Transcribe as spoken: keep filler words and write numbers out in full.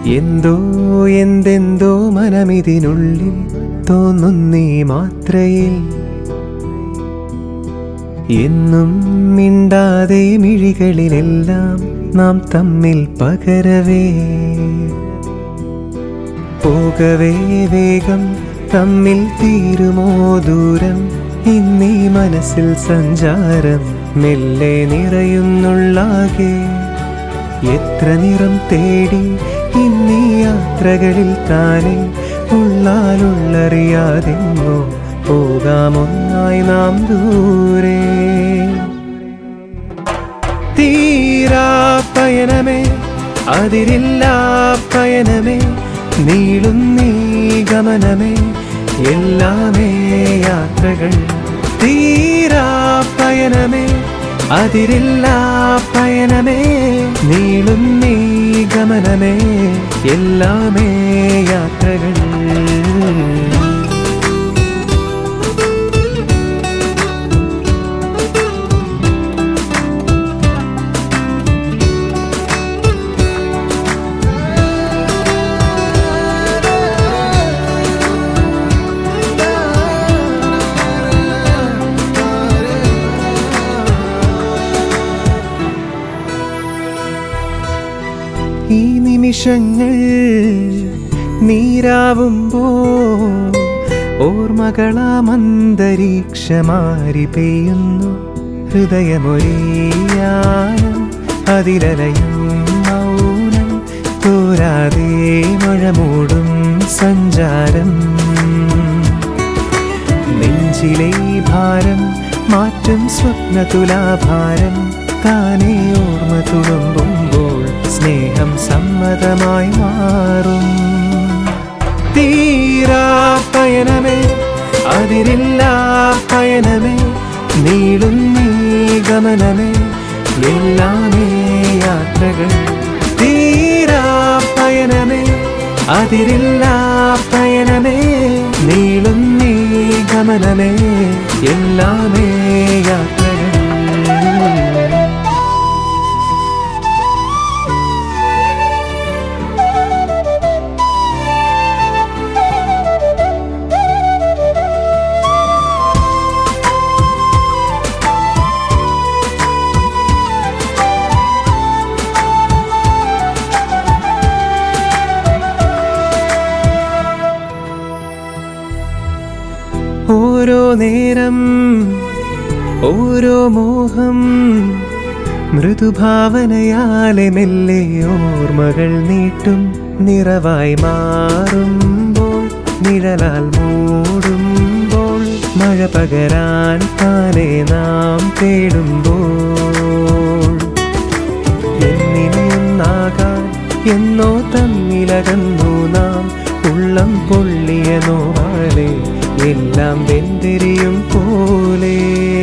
എന്തോ എന്തെന്തോ മനമിതിനുള്ളിൽ തോന്നുന്നീ മാത്രയിൽ എന്നും മിണ്ടാതെ മിഴികളിലെല്ലാം നാം തമ്മിൽ പകരവേ പോകവേ വേഗം തമ്മിൽ തീരുമോ ദൂരം ഇന്നീ മനസ്സിൽ സഞ്ചാരം മെല്ലെ നിറയുന്നുള്ളാകെ എത്ര നിറം തേടി ഇന്നീ യാത്രകളിൽ താനെ ഉള്ളാലുള്ളറിയാതെങ്ങോ പോകാമൊന്നായി നാം ദൂരെ തീരാ പയനമേ അതിരില്ലാ പയനമേ നീളുന്നീ ഗമനമേ എല്ലാമേ യാത്രകൾ തീരാ പയനമേ അതിരില്ലാ പയനമേ നീളുന്നീ ഗമനമേ എല്ലാമേ യാത്രകൾ ഈ നിമിഷങ്ങൾ നീരാവുമ്പോൾ ഓർമ്മകളാമന്തരീക്ഷമാരി പെയ്യുന്നു ഹൃദയമൊരിയാനം അതിലലയും മൗനം തോരാതെ മഴമൂടും സഞ്ചാരം നെഞ്ചിലെ ഭാരം മാറ്റും സ്വപ്നതുലാഭാരം താനേ ഓർമ്മ തുളുമ്പുമ്പോൾ സ്നേഹം സമ്മതമായി മാറും തീരാ പയനമേ അതിരില്ലാ പയനമേ നീളുന്നീ ഗമനമേ എല്ലാമേ യാത്രകൾ തീരാ പയനമേ അതിരില്ലാ പയനമേ നീളുന്നീ ഗമനമേ എല്ലാമേ യാത്രകൾ ഓരോ നേരം ഓരോ മോഹം മൃദുഭാവനയാലെ മെല്ലെ ഓർമ്മകൾ നീട്ടും നിറവായി മാറുമ്പോൾ നിഴലാൽ മൂടുമ്പോൾ മഴ പകരാൻ താനെ നാം തേടുമ്പോൾ എന്നിനെയൊന്നാകാൻ എന്നോ തമ്മിലകന്നു നാം ഉള്ളം പൊള്ളിയ നോവാലെ എല്ലാം വെന്തിരിയും പോലെ